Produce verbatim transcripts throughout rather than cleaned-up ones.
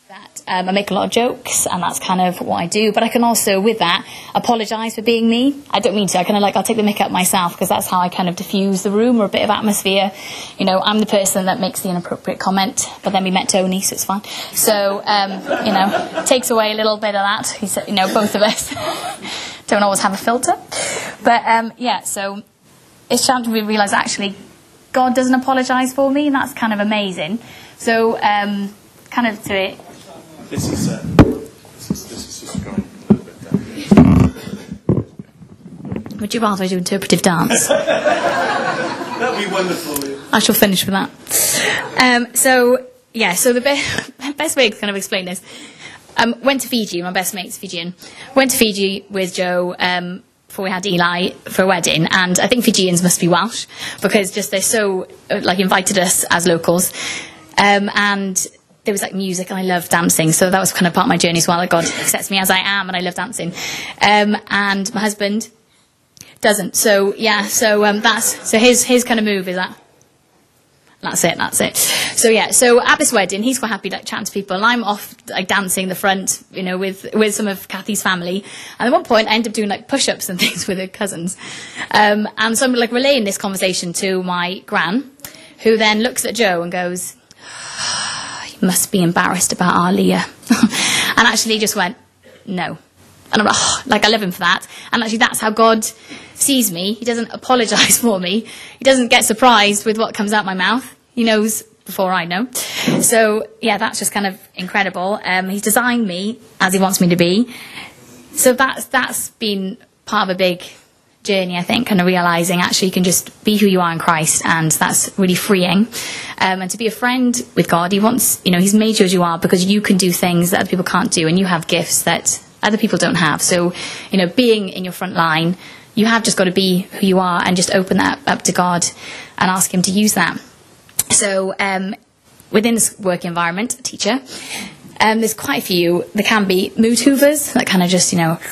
that um, I make a lot of jokes, and that's kind of what I do. But I can also, with that, apologise for being me. I don't mean to. I kind of like, I'll take the mick up myself, because that's how I kind of diffuse the room or a bit of atmosphere. You know, I'm the person that makes the inappropriate comment, but then we met Tony, so it's fine. So, um, you know, takes away a little bit of that. He said, you know, both of us don't always have a filter. But, um, yeah, so it's time to realise actually God doesn't apologise for me, and that's kind of amazing. So, um, kind of to it. This is, uh, this is, this is just going a little bit down. Would you rather I do interpretive dance? That would be wonderful. I shall finish with that. Um, so, yeah, so the be- best way to kind of explain this. Um, went to Fiji, my best mate's Fijian. Went to Fiji with Joe um, before we had Eli for a wedding, and I think Fijians must be Welsh, because just they're so, like, invited us as locals. Um, and there was like music, and I love dancing, so that was kind of part of my journey as well, that God accepts me as I am, and I love dancing. Um, and my husband doesn't, so yeah, so um, that's, so his his kind of move is that, that's it, that's it. So yeah, so at this wedding, he's quite happy like chatting to people, and I'm off like dancing in the front, you know, with with some of Kathy's family. And at one point, I ended up doing like push-ups and things with her cousins. Um, and so I'm like relaying this conversation to my gran, who then looks at Joe and goes, must be embarrassed about our Leah. And actually just went, no. And I'm like, oh, like, I love him for that. And actually that's how God sees me. He doesn't apologise for me. He doesn't get surprised with what comes out my mouth. He knows before I know. So, yeah, that's just kind of incredible. Um, he's designed me as he wants me to be. So that's that's been part of a big journey, I think, kind of realising actually you can just be who you are in Christ, and that's really freeing. Um, and to be a friend with God, he wants, you know, he's made you as you are because you can do things that other people can't do, and you have gifts that other people don't have. So, you know, being in your front line, you have just got to be who you are and just open that up to God and ask him to use that. So um, within this work environment, a teacher, um, there's quite a few. There can be mood hoovers that kind of just, you know,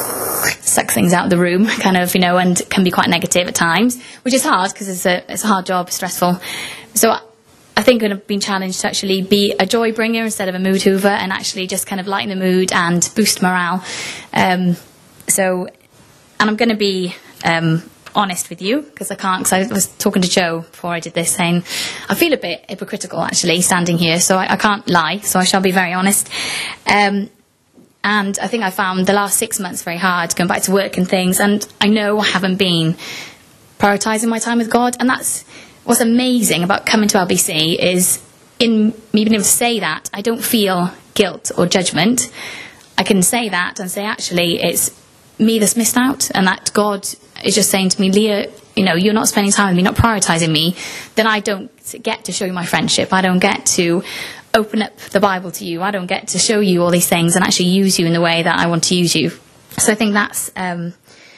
suck things out of the room, kind of, you know, and can be quite negative at times, which is hard because it's a it's a hard job, stressful. So I think I've been challenged to actually be a joy bringer instead of a mood hoover, and actually just kind of lighten the mood and boost morale. Um, so, and I'm going to be um, honest with you, because I can't, because I was talking to Joe before I did this, saying I feel a bit hypocritical actually standing here, so I, I can't lie, so I shall be very honest. Um, And I think I found the last six months very hard, going back to work and things. And I know I haven't been prioritising my time with God. And that's what's amazing about coming to L B C is in me being able to say that, I don't feel guilt or judgment. I can say that and say, actually, it's me that's missed out. And that God is just saying to me, Leah, you know, you're not spending time with me, not prioritising me. Then I don't get to show you my friendship. I don't get to open up the Bible to you. I don't get to show you all these things and actually use you in the way that I want to use you. So I think that's um,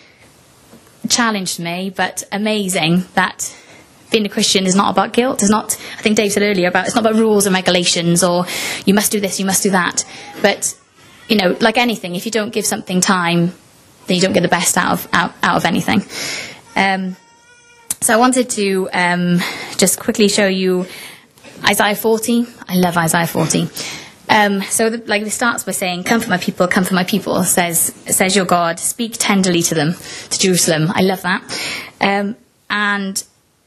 challenged me, but amazing that being a Christian is not about guilt. It's not, I think Dave said earlier, about it's not about rules and regulations or you must do this, you must do that. But, you know, like anything, if you don't give something time, then you don't get the best out of out, out of anything. Um, so I wanted to um, just quickly show you Isaiah forty. I love Isaiah forty. Um, so, the, like, it starts by saying, "Come for my people, come for my people," says says your God. Speak tenderly to them, to Jerusalem. I love that. Um, and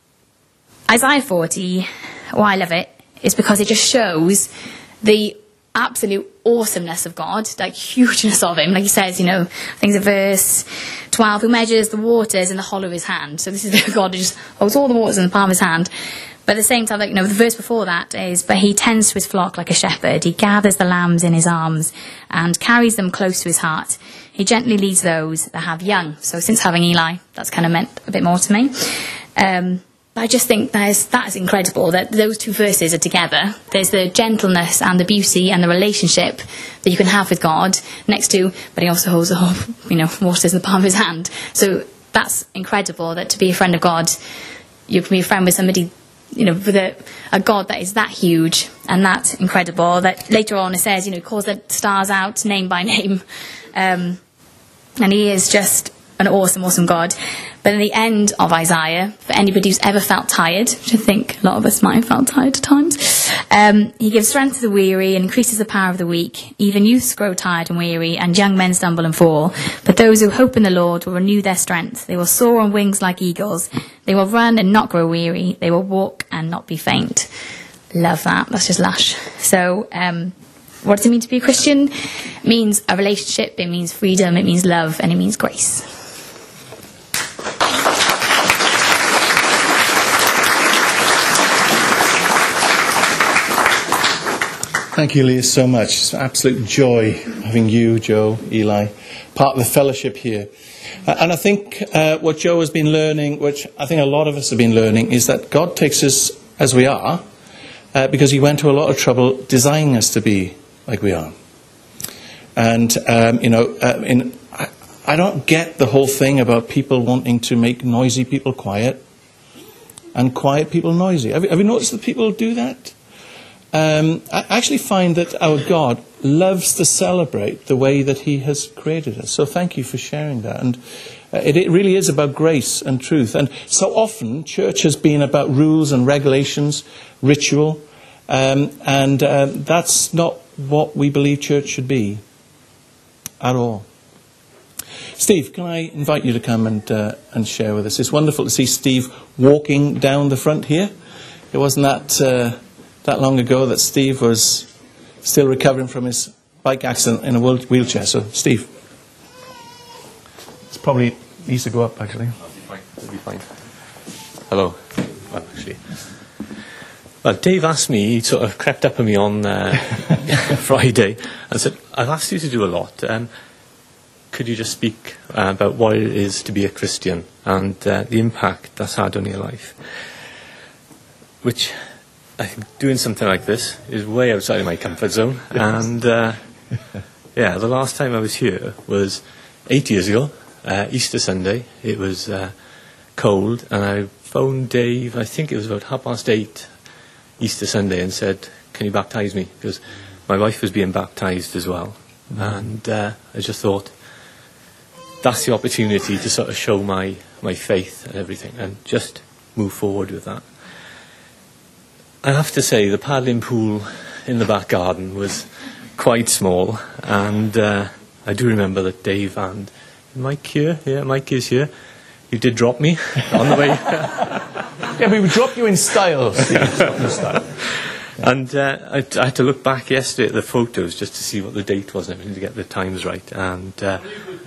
Isaiah forty, why I love it is because it just shows the absolute awesomeness of God, like hugeness of him. Like he says, you know, I think it's verse twelve, who measures the waters in the hollow of his hand. So this is the God who just holds all the waters in the palm of his hand. But at the same time, like, you know, the verse before that is, but he tends to his flock like a shepherd. He gathers the lambs in his arms and carries them close to his heart. He gently leads those that have young. So since having Eli, that's kind of meant a bit more to me. Um, but I just think there's, that's incredible that those two verses are together. There's the gentleness and the beauty and the relationship that you can have with God next to, but he also holds the whole, you know, waters in the palm of his hand. So that's incredible that to be a friend of God, you can be a friend with somebody, you know, with a, a God that is that huge and that incredible, that later on it says, you know, calls the stars out name by name. Um, and he is just an awesome, awesome God. But in the end of Isaiah, for anybody who's ever felt tired, which I think a lot of us might have felt tired at times, um, he gives strength to the weary and increases the power of the weak. Even youths grow tired and weary, and young men stumble and fall. But those who hope in the Lord will renew their strength. They will soar on wings like eagles. They will run and not grow weary. They will walk and not be faint. Love that. That's just lush. So, um, what does it mean to be a Christian? It means a relationship, it means freedom, it means love, and it means grace. Thank you, Leah, so much. It's an absolute joy having you, Joe, Eli, part of the fellowship here. Uh, and I think uh, what Joe has been learning, which I think a lot of us have been learning, is that God takes us as we are uh, because he went to a lot of trouble designing us to be like we are. And, um, you know, uh, in, I, I don't get the whole thing about people wanting to make noisy people quiet and quiet people noisy. Have you, have you noticed that people do that? Um, I actually find that our God loves to celebrate the way that he has created us. So thank you for sharing that. And uh, it, it really is about grace and truth. And so often, church has been about rules and regulations, ritual, um, and uh, that's not what we believe church should be at all. Steve, can I invite you to come and uh, and share with us? It's wonderful to see Steve walking down the front here. It wasn't that uh, that long ago that Steve was still recovering from his bike accident in a wheelchair. So, Steve, it's probably needs to go up actually. That'll be fine. That'll be fine. Hello. Well, actually. Well, Dave asked me, he sort of crept up on me on uh, Friday and said, I've asked you to do a lot. Um, could you just speak uh, about what it is to be a Christian and uh, the impact that's had on your life? Which, I think doing something like this is way outside of my comfort zone. Yes. And, uh, yeah, the last time I was here was eight years ago, uh, Easter Sunday. It was uh, cold, and I phoned Dave, I think it was about half past eight, Easter Sunday, and said, can you baptise me? Because my wife was being baptised as well. Mm-hmm. And uh, I just thought, that's the opportunity to sort of show my, my faith and everything, and just move forward with that. I have to say, the paddling pool in the back garden was quite small, and uh, I do remember that Dave and Mike here, yeah, Mike is here, you did drop me on the way. Yeah, we would drop you in style. in style. Yeah. And uh, I, I had to look back yesterday at the photos just to see what the date was and everything to get the times right. And uh,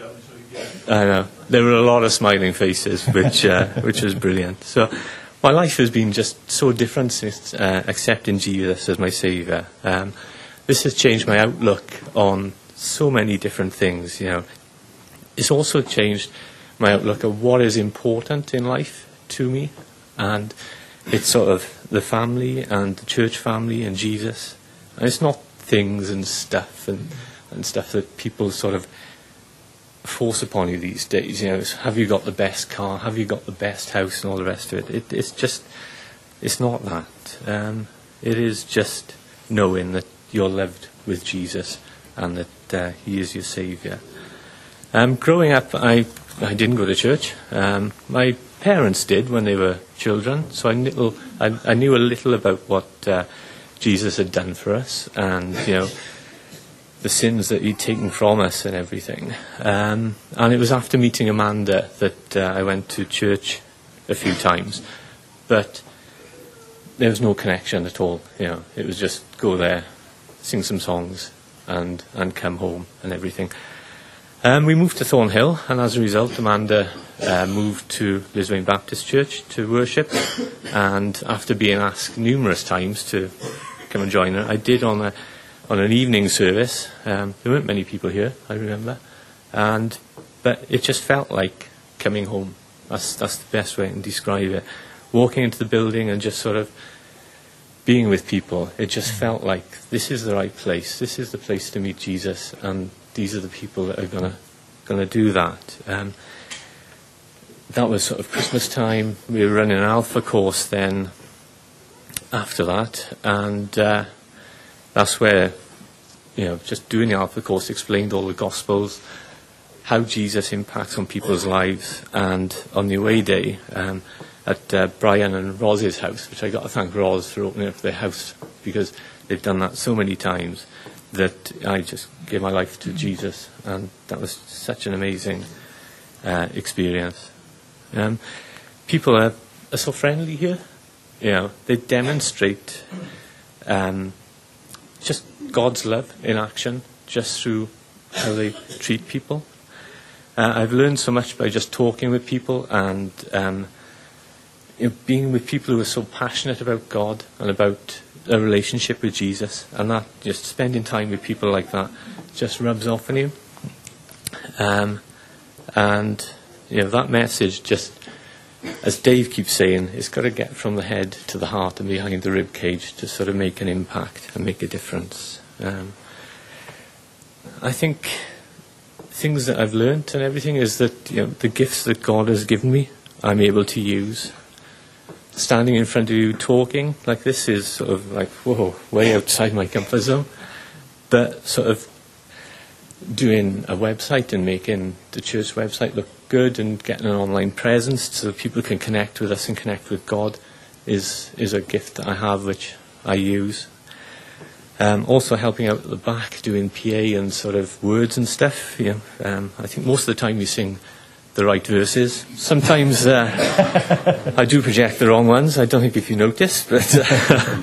I know there were a lot of smiling faces, which uh, which was brilliant. So my life has been just so different since uh, accepting Jesus as my saviour. Um, this has changed my outlook on so many different things. You know, it's also changed my outlook of what is important in life to me. And it's sort of the family and the church family and Jesus. And it's not things and stuff and, and stuff that people sort of force upon you these days. You know, it's, have you got the best car? Have you got the best house and all the rest of it? it it's just, it's not that. Um, it is just knowing that you're loved with Jesus and that uh, he is your saviour. Um, growing up, I I didn't go to church. Um, my parents did when they were children, so I knew, I, I knew a little about what uh, Jesus had done for us, and you know the sins that he'd taken from us and everything. Um, and it was after meeting Amanda that uh, I went to church a few times, but there was no connection at all. You know, it was just go there, sing some songs, and and come home and everything. Um, we moved to Thornhill, and as a result, Amanda uh, moved to Lisbon Baptist Church to worship. And after being asked numerous times to come and join her, I did on a on an evening service. Um, there weren't many people here, I remember, and but it just felt like coming home. That's that's the best way I can describe it. Walking into the building and just sort of being with people, it just felt like this is the right place. This is the place to meet Jesus, and these are the people that are gonna gonna do that. Um, that was sort of Christmas time. We were running an Alpha course then after that, and uh, that's where, you know, just doing the Alpha course explained all the Gospels, how Jesus impacts on people's lives. And on the away day um, at uh, Brian and Roz's house, which I got to thank Roz for opening up their house, because they've done that so many times, that I just gave my life to Jesus, and that was such an amazing uh, experience. Um, people are, are so friendly here. You know, they demonstrate um, just God's love in action, just through how they treat people. Uh, I've learned so much by just talking with people and um, you know, being with people who are so passionate about God and about a relationship with Jesus, and that just spending time with people like that just rubs off on you. Um, and you know, that message, just as Dave keeps saying, it's got to get from the head to the heart and behind the rib cage to sort of make an impact and make a difference. Um, I think things that I've learnt and everything is that, you know, the gifts that God has given me, I'm able to use. Standing in front of you talking like this is sort of like, whoa, way outside my comfort zone. But sort of doing a website and making the church website look good and getting an online presence so that people can connect with us and connect with God is is a gift that I have, which I use. Um, also helping out at the back, doing P A and sort of words and stuff. You know, um, I think most of the time you sing the right verses. Sometimes uh, I do project the wrong ones. I don't think if you notice, but uh,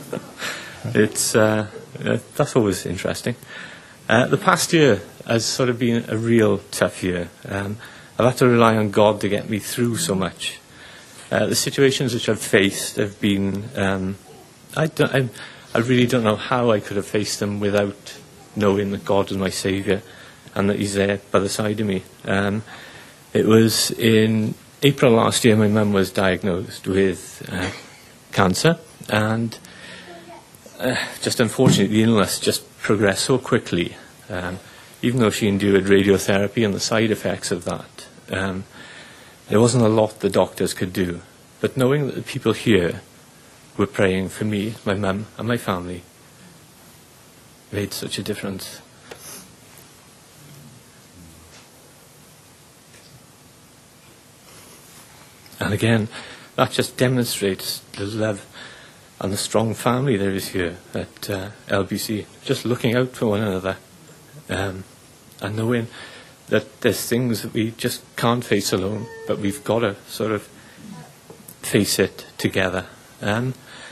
it's uh, uh, that's always interesting. Uh, the past year has sort of been a real tough year. Um, I've had to rely on God to get me through so much. Uh, the situations which I've faced have been, um, I, don't, I, I really don't know how I could have faced them without knowing that God was my saviour and that he's there by the side of me. Um, it was in April last year my mum was diagnosed with uh, cancer, and uh, just unfortunately the illness just progressed so quickly. Um, even though she endured radiotherapy and the side effects of that, um, there wasn't a lot the doctors could do. But knowing that the people here were praying for me, my mum and my family made such a difference. And again, that just demonstrates the love and the strong family there is here at uh, L B C, just looking out for one another, um, and knowing that there's things that we just can't face alone, but we've got to sort of face it together. Um,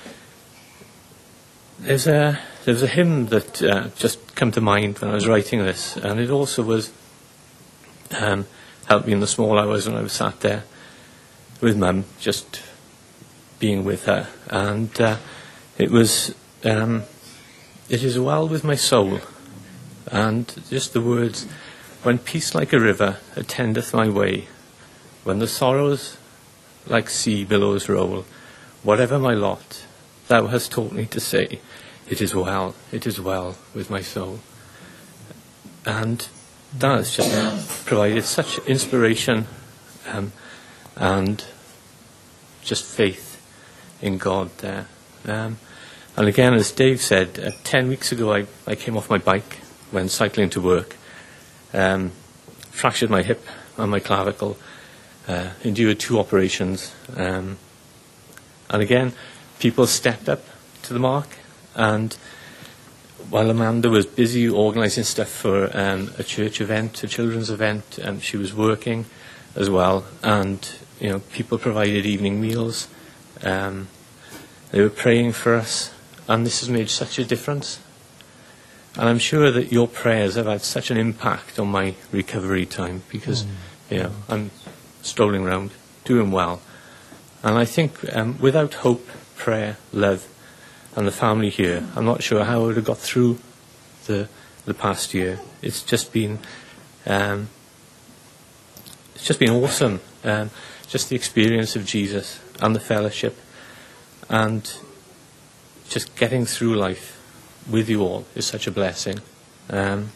there's a there's a hymn that uh, just come to mind when I was writing this, and it also was um, helped me in the small hours when I was sat there with Mum, just being with her, and uh, it was um, it is well with my soul, and just the words, when peace like a river attendeth my way, when the sorrows like sea billows roll, whatever my lot, thou hast taught me to say, it is well, it is well with my soul. And that has just provided such inspiration um, and just faith in God there. Um, and again, as Dave said, uh, ten weeks ago I, I came off my bike when cycling to work, um, fractured my hip and my clavicle, uh, endured two operations. Um, and again, people stepped up to the mark, and while Amanda was busy organising stuff for um, a church event, a children's event, um, she was working as well, and you know, people provided evening meals. Um, they were praying for us, and this has made such a difference. And I'm sure that your prayers have had such an impact on my recovery time, because mm. you know, I'm strolling around, doing well. And I think um, without hope, prayer, love, and the family here, I'm not sure how I would have got through the the past year. It's just been um, it's just been awesome. Um, just the experience of Jesus and the fellowship, and just getting through life with you all is such a blessing. Um,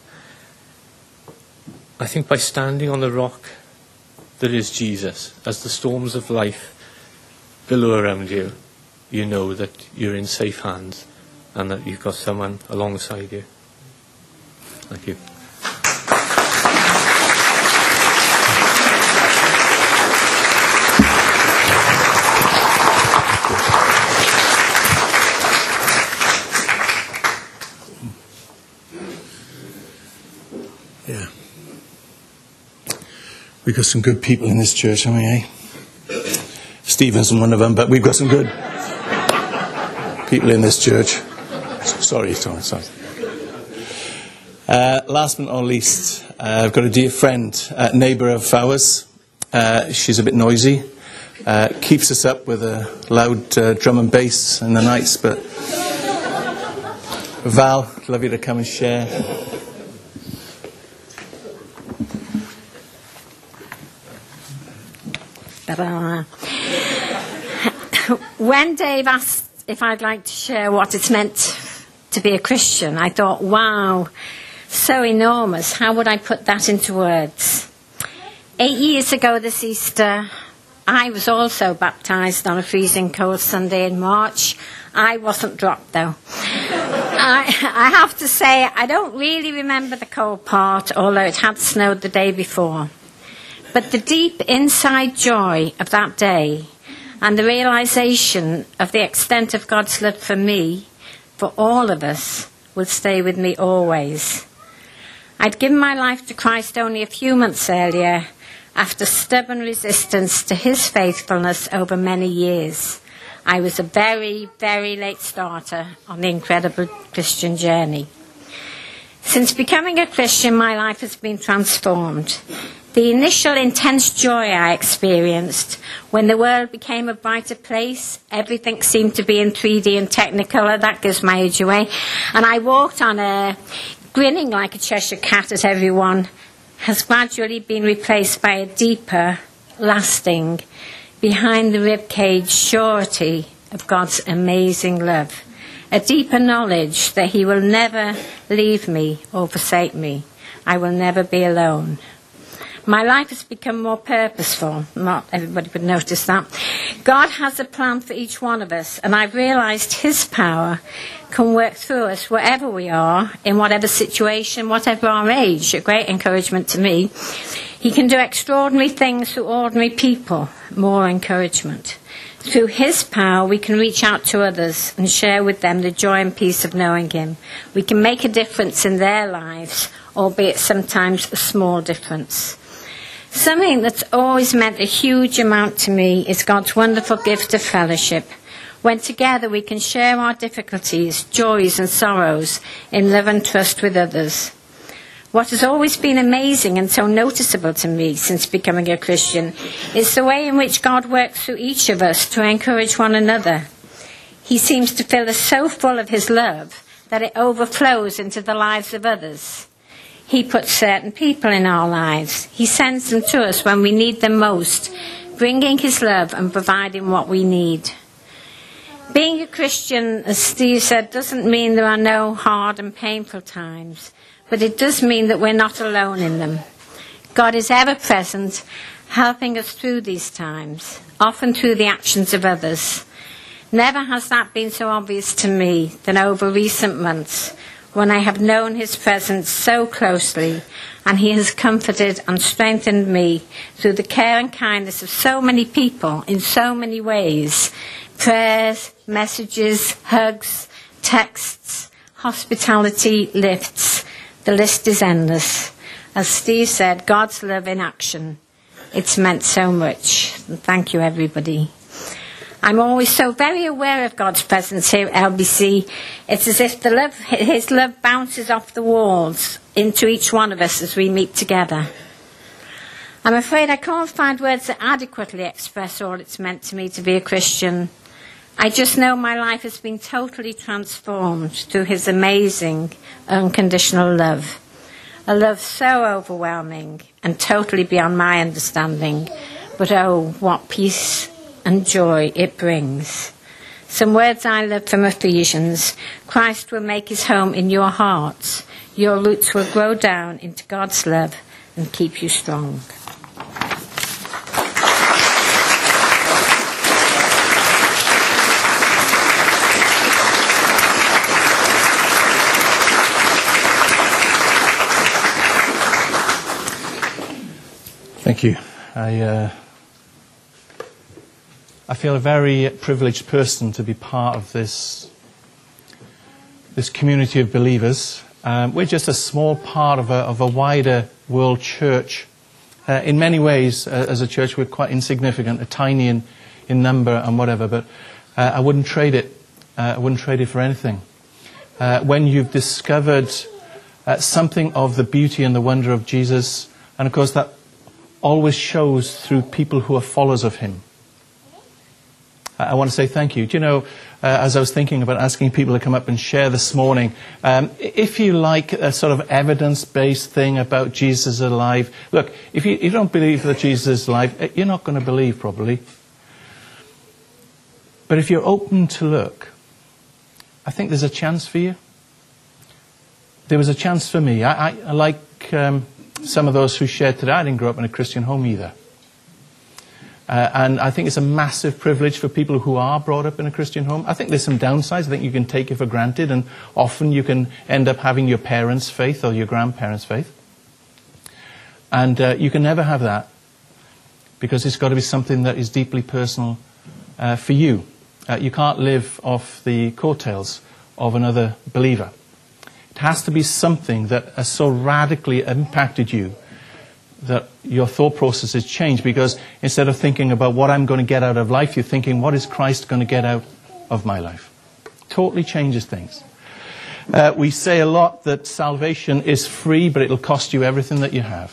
I think by standing on the rock that is Jesus, as the storms of life billow around you, you know that you're in safe hands and that you've got someone alongside you. Thank you. we've got some good people in this church, haven't we, eh? Stephen's one of them, but we've got some good people in this church. Sorry, sorry, sorry. Uh, last but not least, uh, I've got a dear friend, a neighbour of ours. Uh, she's a bit noisy. Uh, keeps us up with a loud uh, drum and bass in the nights, but Val, love you to come and share. When Dave asked if I'd like to share what it's meant to be a Christian, I thought, wow, so enormous. How would I put that into words? Eight years ago this Easter, I was also baptised on a freezing cold Sunday in March. I wasn't dropped, though. I, I have to say, I don't really remember the cold part, although it had snowed the day before. But the deep inside joy of that day and the realisation of the extent of God's love for me, for all of us, will stay with me always. I'd given my life to Christ only a few months earlier, after stubborn resistance to his faithfulness over many years. I was a very, very late starter on the incredible Christian journey. Since becoming a Christian, my life has been transformed. The initial intense joy I experienced when the world became a brighter place, everything seemed to be in three D and Technicolor, that gives my age away, and I walked on air, grinning like a Cheshire cat at everyone, has gradually been replaced by a deeper, lasting, behind the ribcage surety of God's amazing love, a deeper knowledge that he will never leave me or forsake me. I will never be alone. My life has become more purposeful. Not everybody would notice that. God has a plan for each one of us, and I've realised his power can work through us wherever we are, in whatever situation, whatever our age. A great encouragement to me. He can do extraordinary things through ordinary people. More encouragement. Through his power, we can reach out to others and share with them the joy and peace of knowing him. We can make a difference in their lives, albeit sometimes a small difference. Something that's always meant a huge amount to me is God's wonderful gift of fellowship. When together we can share our difficulties, joys and sorrows in love and trust with others. What has always been amazing and so noticeable to me since becoming a Christian is the way in which God works through each of us to encourage one another. He seems to fill us so full of his love that it overflows into the lives of others. He puts certain people in our lives. He sends them to us when we need them most, bringing his love and providing what we need. Being a Christian, as Steve said, doesn't mean there are no hard and painful times, but it does mean that we're not alone in them. God is ever present, helping us through these times, often through the actions of others. Never has that been so obvious to me than over recent months, when I have known his presence so closely, and he has comforted and strengthened me through the care and kindness of so many people in so many ways. Prayers, messages, hugs, texts, hospitality, lifts. The list is endless. As Steve said, God's love in action. It's meant so much. And thank you, everybody. I'm always so very aware of God's presence here at L B C. It's as if the love, his love bounces off the walls into each one of us as we meet together. I'm afraid I can't find words that adequately express all it's meant to me to be a Christian. I just know my life has been totally transformed through his amazing, unconditional love. A love so overwhelming and totally beyond my understanding. But oh, what peace and joy it brings. Some words I love from Ephesians. Christ will make his home in your hearts. Your roots will grow down into God's love and keep you strong. Thank you. I, uh, I feel a very privileged person to be part of this, this community of believers. Um, we're just a small part of a, of a wider world church Uh, in many ways, uh, as a church, we're quite insignificant, uh, tiny in, in number and whatever, but uh, I wouldn't trade it. Uh, I wouldn't trade it for anything. Uh, when you've discovered uh, something of the beauty and the wonder of Jesus, and of course that always shows through people who are followers of him. I want to say thank you. Do you know, uh, as I was thinking about asking people to come up and share this morning, um, if you like a sort of evidence-based thing about Jesus alive, look, if you, if you don't believe that Jesus is alive, you're not going to believe probably. But if you're open to look, I think there's a chance for you. There was a chance for me. I, I, I like um, some of those who shared today. I didn't grow up in a Christian home either. Uh, and I think it's a massive privilege for people who are brought up in a Christian home. I think there's some downsides. I think you can take it for granted, and often you can end up having your parents' faith or your grandparents' faith. And uh, you can never have that, because it's got to be something that is deeply personal uh, for you. Uh, you can't live off the coattails of another believer. It has to be something that has so radically impacted you that your thought process has changed, because instead of thinking about what I'm going to get out of life, you're thinking, what is Christ going to get out of my life? Totally changes things. Uh, we say a lot that salvation is free, but it'll cost you everything that you have.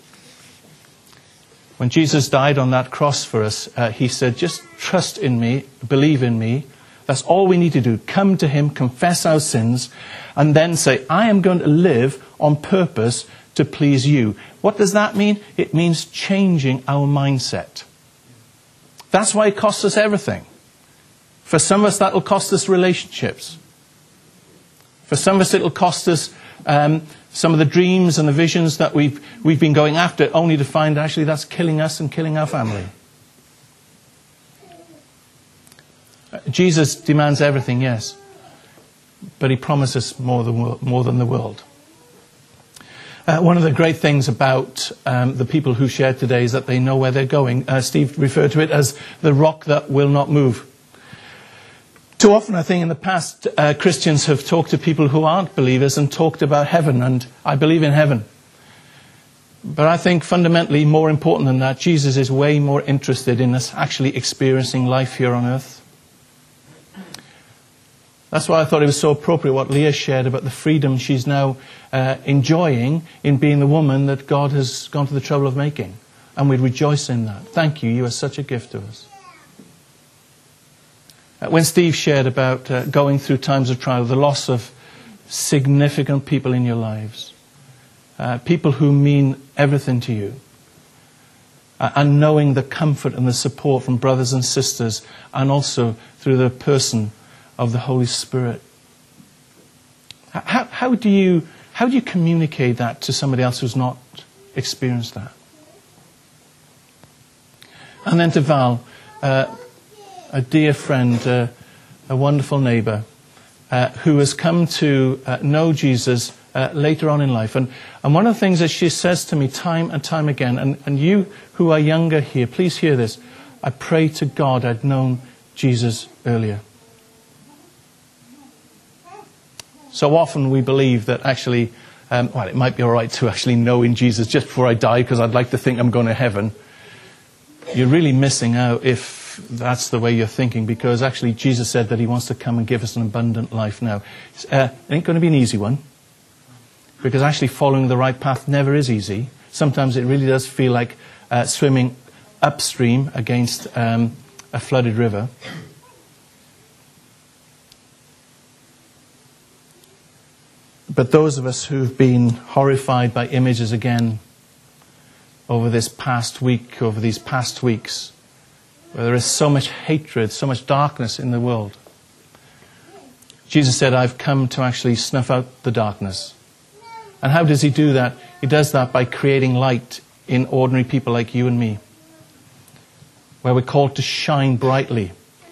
When Jesus died on that cross for us, uh, he said, just trust in me, believe in me. That's all we need to do. Come to him, confess our sins, and then say, I am going to live on purpose to please you. What does that mean? It means changing our mindset. That's why it costs us everything. For some of us, that will cost us relationships. For some of us, it will cost us um, some of the dreams and the visions that we've, we've been going after, only to find actually that's killing us and killing our family. Jesus demands everything, yes. But he promises more than, more than the world. Uh, one of the great things about um, the people who shared today is that they know where they're going. Uh, Steve referred to it as the rock that will not move. Too often, I think, in the past, uh, Christians have talked to people who aren't believers and talked about heaven, and I believe in heaven. But I think fundamentally, more important than that, Jesus is way more interested in us actually experiencing life here on earth. That's why I thought it was so appropriate what Leah shared about the freedom she's now uh, enjoying in being the woman that God has gone to the trouble of making. And we rejoice in that. Thank you. You are such a gift to us. Uh, when Steve shared about uh, going through times of trial, the loss of significant people in your lives, uh, people who mean everything to you, uh, and knowing the comfort and the support from brothers and sisters, and also through the person of the Holy Spirit. How, how do you how do you communicate that to somebody else who's not experienced that? And then to Val, uh, a dear friend, uh, a wonderful neighbour, uh, who has come to uh, know Jesus uh, later on in life. And, and one of the things that she says to me time and time again, and, and you who are younger here, please hear this. I pray to God I'd known Jesus earlier. So often we believe that actually, um, well, it might be all right to actually know in Jesus just before I die because I'd like to think I'm going to heaven. You're really missing out if that's the way you're thinking, because actually Jesus said that he wants to come and give us an abundant life now. Uh, it ain't going to be an easy one, because actually following the right path never is easy. Sometimes it really does feel like uh, swimming upstream against um, a flooded river. But those of us who've been horrified by images again over this past week, over these past weeks, where there is so much hatred, so much darkness in the world. Jesus said, I've come to actually snuff out the darkness. And how does he do that? He does that by creating light in ordinary people like you and me, where we're called to shine brightly,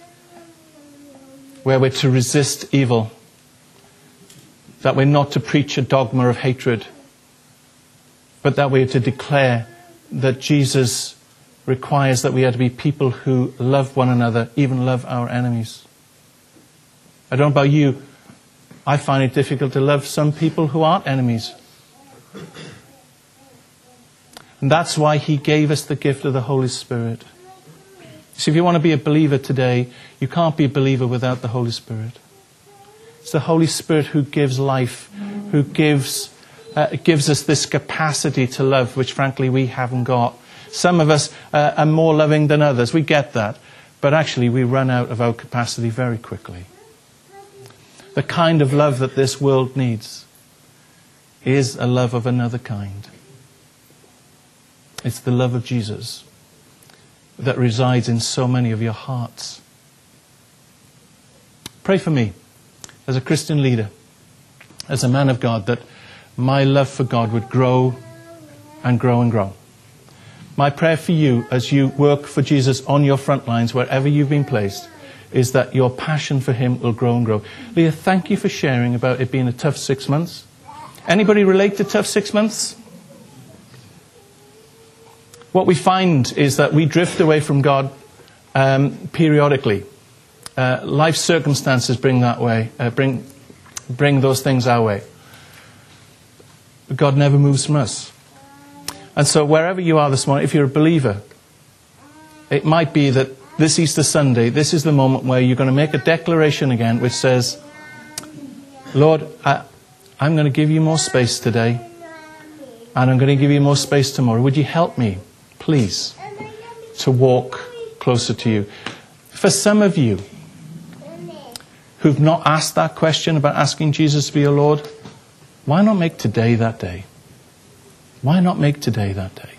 where we're to resist evil, that we're not to preach a dogma of hatred, but that we're to declare that Jesus requires that we are to be people who love one another, even love our enemies. I don't know about you, I find it difficult to love some people who aren't enemies. And that's why he gave us the gift of the Holy Spirit. So if you want to be a believer today, you can't be a believer without the Holy Spirit. It's the Holy Spirit who gives life, who gives, uh, gives us this capacity to love, which frankly we haven't got. Some of us uh, are more loving than others. We get that. But actually we run out of our capacity very quickly. The kind of love that this world needs is a love of another kind. It's the love of Jesus that resides in so many of your hearts. Pray for me, as a Christian leader, as a man of God, that my love for God would grow and grow and grow. My prayer for you, as you work for Jesus on your front lines, wherever you've been placed, is that your passion for him will grow and grow. Leah, thank you for sharing about it being a tough six months. Anybody relate to tough six months? What we find is that we drift away from God um, periodically. Uh, life circumstances bring that way, uh, bring, bring those things our way. But God never moves from us. And so wherever you are this morning, if you're a believer, it might be that this Easter Sunday, this is the moment where you're going to make a declaration again which says, Lord, I, I'm going to give you more space today, and I'm going to give you more space tomorrow. Would you help me, please, to walk closer to you? For some of you who've not asked that question about asking Jesus to be your Lord, why not make today that day? Why not make today that day?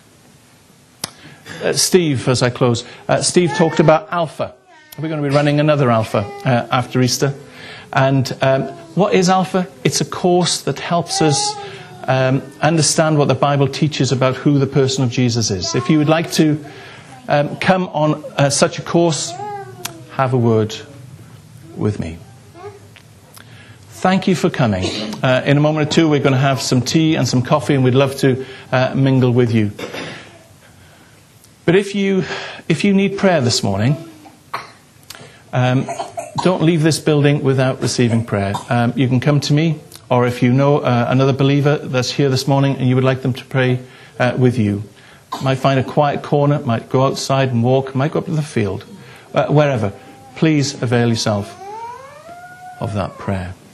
Uh, Steve, as I close, uh, Steve talked about Alpha. We're going to be running another Alpha uh, after Easter. And um, what is Alpha? It's a course that helps us um, understand what the Bible teaches about who the person of Jesus is. If you would like to um, come on uh, such a course, have a word with me. Thank you for coming. Uh, in a moment or two, we're going to have some tea and some coffee, and we'd love to uh, mingle with you. But if you if you need prayer this morning, um, don't leave this building without receiving prayer. Um, you can come to me, or if you know uh, another believer that's here this morning and you would like them to pray uh, with you, might find a quiet corner, might go outside and walk, might go up to the field, uh, wherever. Please avail yourself of that prayer.